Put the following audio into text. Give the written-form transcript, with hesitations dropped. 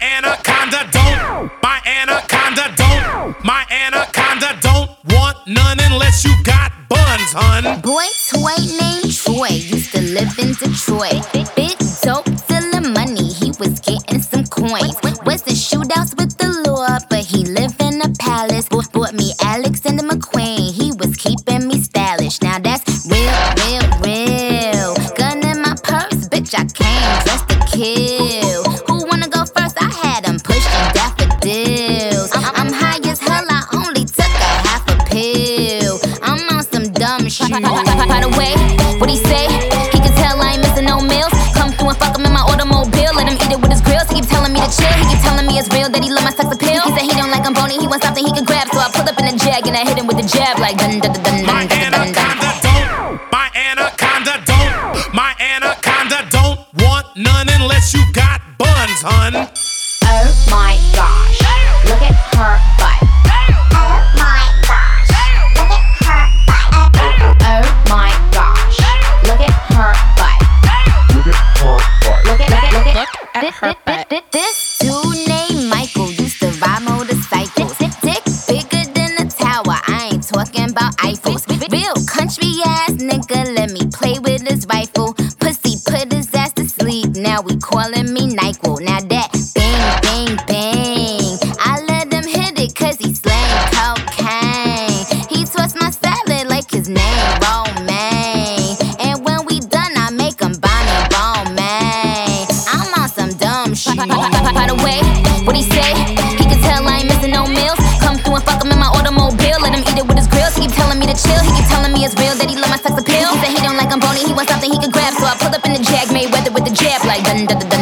My anaconda don't want none unless you got buns, hun. Boy toy named Troy used to live in Detroit. Big dope, stealing money, he was getting some coins. Was in shootouts with the law, but he lived in a palace. Bought me Alexander McQueen, he was keeping me stylish. Now that's real, real, real. Gun in my purse, bitch, I came just to kill. Who wanna go first? I had him pushing daffodils. I'm high as hell, I only took a half a pill. I'm on some dumb shit. By the way, what he say? He can tell I ain't missing no meals. Come through and fuck him in my automobile. Let him eat it with his grills. He keep telling me to chill. He keep telling me it's real that he love my sex appeal. He said he don't like I'm bony, he wants something he can grab. So I pull up in a jag and I hit him with a jab like dun dun dun dun dun dun dun. My anaconda don't want none unless you got buns, hun. Oh my gosh, look at her butt. Oh my gosh, look at her butt. Oh my gosh, look at her butt. Look at her butt. This dude named Michael used to ride motorcycles. Dick bigger than a tower, I ain't talking about Eiffels. Real country ass nigga, let me play with his rifle. Pussy put his ass to sleep, now we calling me NyQuil. Now that bang, bang, bang, I let him hit it cause he slang cocaine. He twists my salad like his name Romaine. And when we done, I make him Bonnie Bowman. I'm on some dumb shit. By the way, what he say? He can tell I ain't missing no meals. Come through and fuck him in my automobile. Let him eat it with his grills. He keep telling me to chill. He keep telling me it's real that he love my sex appeal. He said he don't like I'm bony, he wants something he can grab. So I pull up in the jag, Mayweather with the jab like dun dun dun.